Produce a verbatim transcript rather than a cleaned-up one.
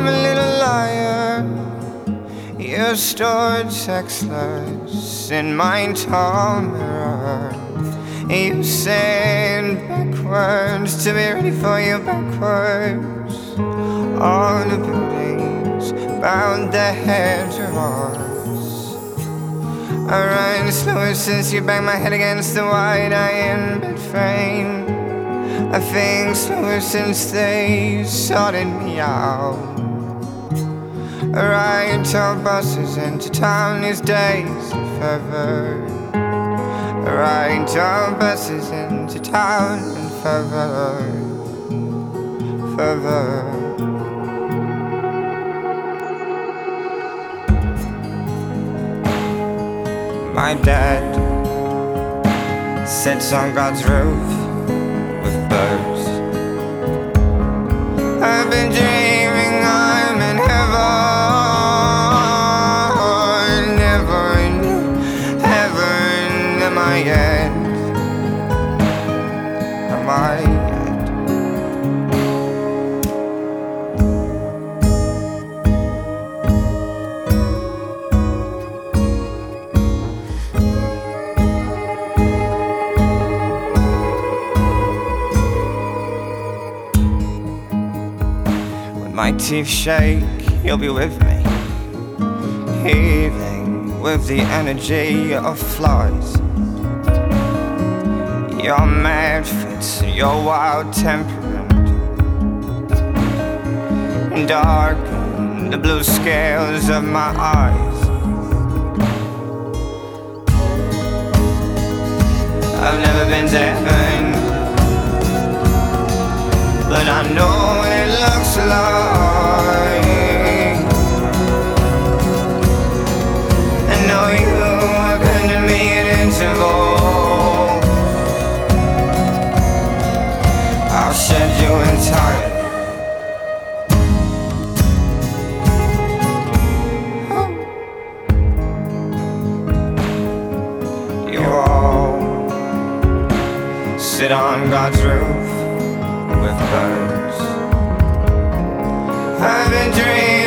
I'm a little liar. You stored sexless in my tall mirror. You said backwards to be ready for you backwards. All the buildings bowed their heads to ours. I run slower since you banged my head against the white iron bed frame. I think slower since they sorted me out. I ride tall buses into town these days forever. I ride tall buses into town and forever, forever. My dad sits on God's roof with birds. I've been dreaming I'm in heaven. Never in heaven am I yet. Am I yet? My teeth shake, you'll be with me, heaving with the energy of flies. Your mad fits, your wild temperament darken the blue scales of my eyes. I've never been to heaven, but I know what it looks like. I know you have been to me at intervals. I'll shed you entirely. You all sit on God's roof with birds. I've been dreaming